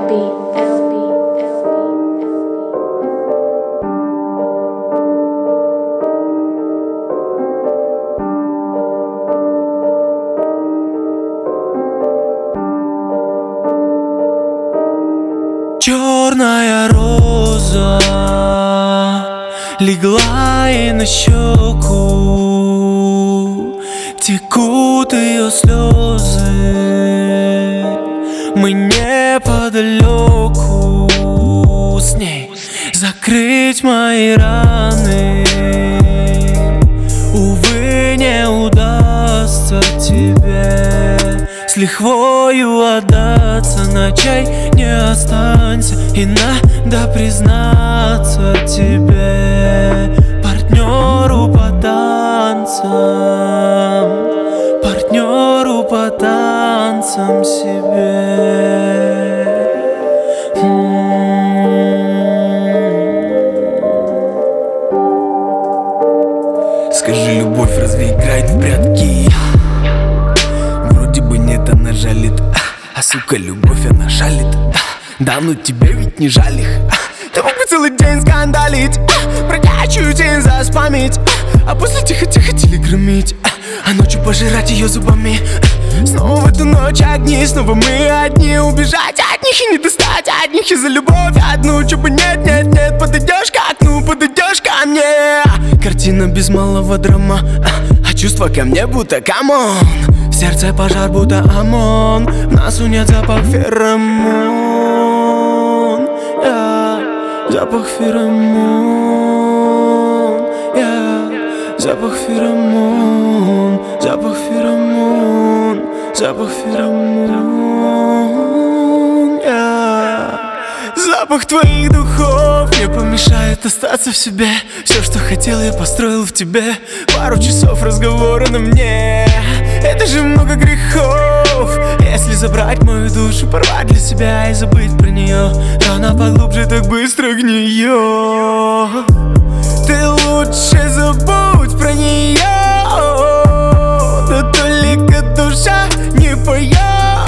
Черная роза легла ей на щеку, текут ее слезы. Мы неподалеку с ней закрыть мои раны. Увы, не удастся тебе с лихвою отдаться. На чай не останься, и надо признаться тебе, партнеру по танцам, партнеру по танцам себе. Скажи, любовь разве играет в прятки? Вроде бы нет, она жалит. А сука, любовь, она шалит. Да ну тебе ведь не жаль их. Ты мог бы целый день скандалить, бродячую тень заспамить, а после тихо-тихо телеграммить, а ночью пожирать ее зубами. Снова в эту ночь огни, снова мы одни. Убежать от них и не достать от них. И за любовь одну, чё бы нет. Подойдешь к окну, подойдешь ко мне. Картина без малого драма, а чувства ко мне будто камон. В сердце пожар будто ОМОН. В носу нет запах феромон, запах феромон, запах феромон, запах феромон, запах феромон, запах твоих духов не помешает остаться в себе. Все, что хотел, я построил в тебе. Пару часов разговора на мне, это же много грехов. Если забрать мою душу, порвать для себя и забыть про нее, то она поглубже так быстро гниет. Ты лучше забудь про нее, да только душа не поет.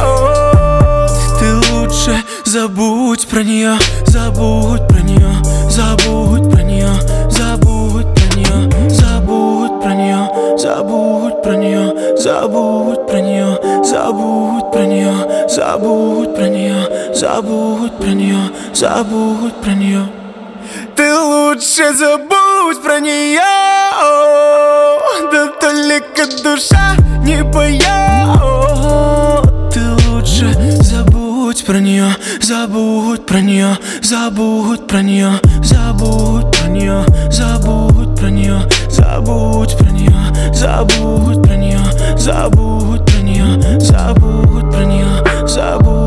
Ты лучше забудь про нее, забудь про нее, забудь про нее, забудь про нее, забудь про нее, забудь про нее, забудь про нее, забудь про нее, забудь про нее, забудь про нее, забудь про нее. Ты лучше забудь про нее, да только душа не поет. Ты лучше забудь про нее, забудь про нее, забудь про нее, забудь про нее, забудь про нее, забудь про нее, забудь про нее, забудь про нее, забудь про нее, забудь.